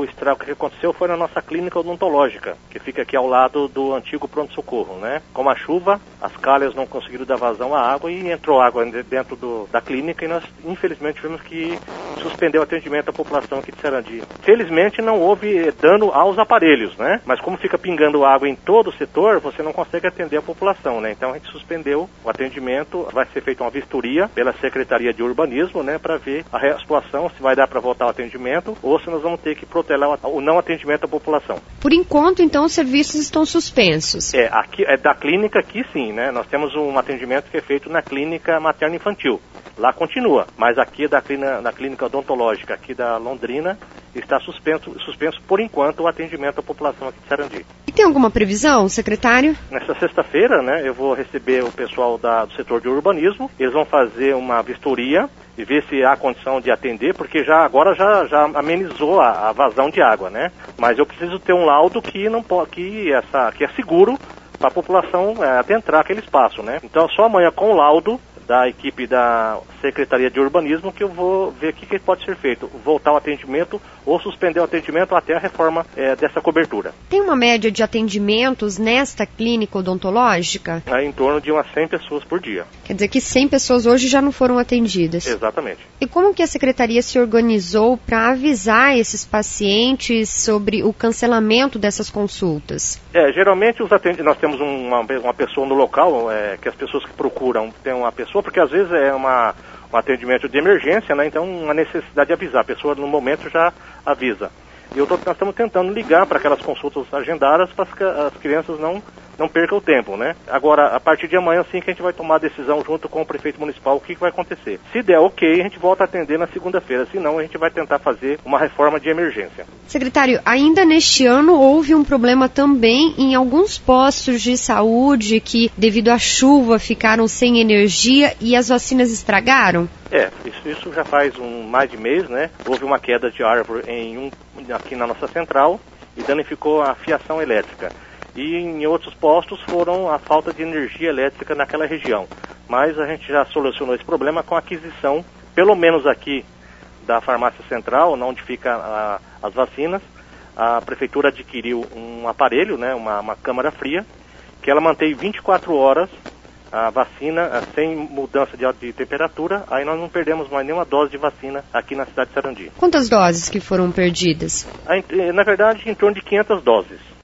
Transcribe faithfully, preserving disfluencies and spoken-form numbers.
o estrago que aconteceu foi na nossa clínica odontológica, que fica aqui ao lado do antigo pronto-socorro, né? Com a chuva, as calhas não conseguiram dar vazão à água e entrou água dentro do, da clínica e nós, infelizmente, tivemos que suspender o atendimento à população aqui de Sarandi. Felizmente, não houve dano aos aparelhos, né? Mas como fica pingando água em todo o setor, você não consegue atender a população, né? Então a gente suspendeu o atendimento, vai ser feita uma vistoria pela Secretaria de Urbanismo, né? Para ver a situação, se vai dar para voltar ao atendimento ou se nós vamos ter que protelar o não atendimento à população. Por enquanto, então, os serviços estão suspensos. É, aqui, é da clínica aqui sim, né? Nós temos um atendimento que é feito na clínica materno-infantil. Lá continua, mas aqui da clínica, na clínica odontológica aqui da Londrina está suspenso, suspenso por enquanto o atendimento à população aqui de Sarandi. E tem alguma previsão, secretário? Nesta sexta-feira, né, eu vou receber o pessoal da, do setor de urbanismo, eles vão fazer uma vistoria e ver se há condição de atender, porque já agora já, já amenizou a, a vazão de água, né? Mas eu preciso ter um laudo que não pode, que essa que é seguro para a população é, adentrar aquele espaço, né? Então só amanhã com o laudo da equipe da Secretaria de Urbanismo que eu vou ver o que, que pode ser feito, voltar ao atendimento ou suspender o atendimento até a reforma é, dessa cobertura. Tem uma média de atendimentos nesta clínica odontológica? É em torno de umas cem pessoas por dia. Quer dizer que cem pessoas hoje já não foram atendidas? Exatamente. E como que a Secretaria se organizou para avisar esses pacientes sobre o cancelamento dessas consultas? É, geralmente os atend... nós temos uma, uma pessoa no local, é, que as pessoas que procuram tem uma pessoa, porque às vezes é uma, um atendimento de emergência, né? Então uma necessidade de avisar, a pessoa no momento já avisa. E eu tô, nós estamos tentando ligar para aquelas consultas agendadas para que as crianças não, não percam o tempo, né? Agora, a partir de amanhã, sim, que a gente vai tomar a decisão junto com o prefeito municipal, o que, que vai acontecer. Se der ok, a gente volta a atender na segunda-feira, se não, a gente vai tentar fazer uma reforma de emergência. Secretário, ainda neste ano houve um problema também em alguns postos de saúde que, devido à chuva, ficaram sem energia e as vacinas estragaram? É, isso, isso já faz um, mais de mês, né? Houve uma queda de árvore em um, aqui na nossa central e danificou a fiação elétrica. E em outros postos foram a falta de energia elétrica naquela região. Mas a gente já solucionou esse problema com a aquisição, pelo menos aqui, da farmácia central, onde fica a, as vacinas. A prefeitura adquiriu um aparelho, né, uma, uma câmara fria, que ela mantém vinte e quatro horas a vacina sem mudança de, de temperatura, aí nós não perdemos mais nenhuma dose de vacina aqui na cidade de Sarandi. Quantas doses que foram perdidas? Na verdade, em torno de quinhentas doses.